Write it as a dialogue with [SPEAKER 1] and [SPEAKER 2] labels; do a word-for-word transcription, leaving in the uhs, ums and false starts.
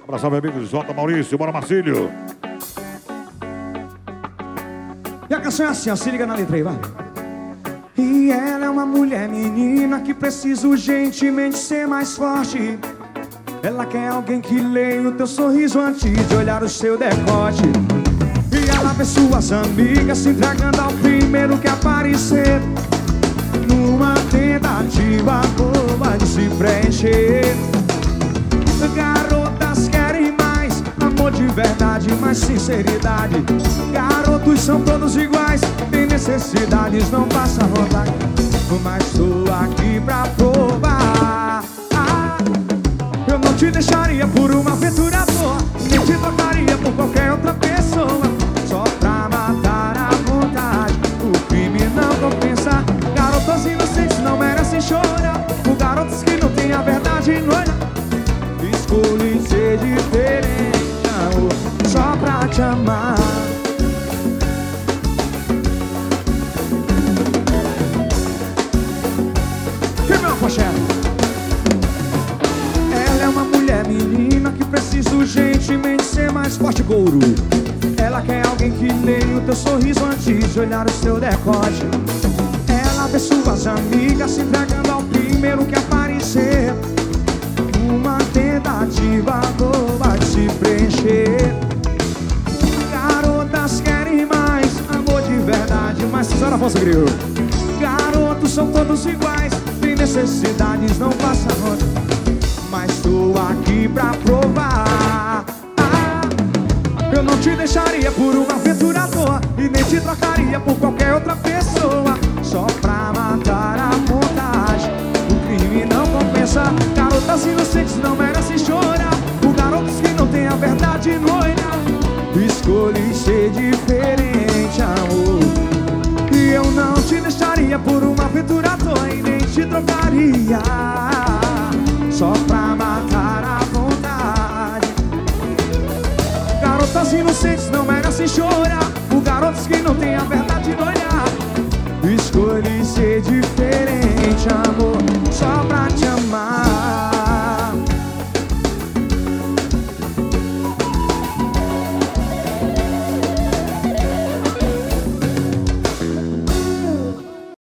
[SPEAKER 1] Abraçar meu amigo Jota Maurício, bora Marcílio.
[SPEAKER 2] E a canção é assim, ó, se liga na letra aí, vai. E ela é uma mulher menina que precisa urgentemente ser mais forte. Ela quer alguém que leia o teu sorriso antes de olhar o seu decote. E ela vê suas amigas se entregando ao primeiro que aparecer, numa tentativa boba de se preencher. Garotas querem mais amor de verdade, mais sinceridade. Garotos são todos iguais, tem necessidades, não passa vontade. Mas tô aqui pra provar. ah, Eu não te deixaria por uma aventura boa, nem te trocaria por qualquer outra pessoa, só pra matar a vontade. O crime não compensa. Garotas inocentes não merecem chorar por garotos que não têm a verdade no olhar. Escolhi ser diferente, amor, só pra te amar. E meu pochete? Ela é uma mulher menina que precisa urgentemente ser mais forte, couro. Ela quer alguém que leia o teu sorriso antes de olhar o seu decote. Ela vê suas amigas se entregando ao primeiro que aparecer, uma tentativa boba de se preencher. Garotas querem mais amor de verdade, mas sincero, Afonso Grilo. Garotos são todos iguais, tem necessidades, não passa nota. Mas tô aqui pra provar. ah, Eu não te deixaria por uma aventura à toa, e nem te trocaria por qualquer outra pessoa, só pra matar a vontade. O crime não compensa. Garotas inocentes não merecem chorar por garotos que não têm a verdade no olhar. Escolhi ser diferente, amor, e eu não te deixaria por uma aventura à toa, e nem te trocaria só pra matar a vontade. Garotas inocentes não merecem chorar por garotos que não têm a verdade no olhar. Escolhi ser diferente, amor,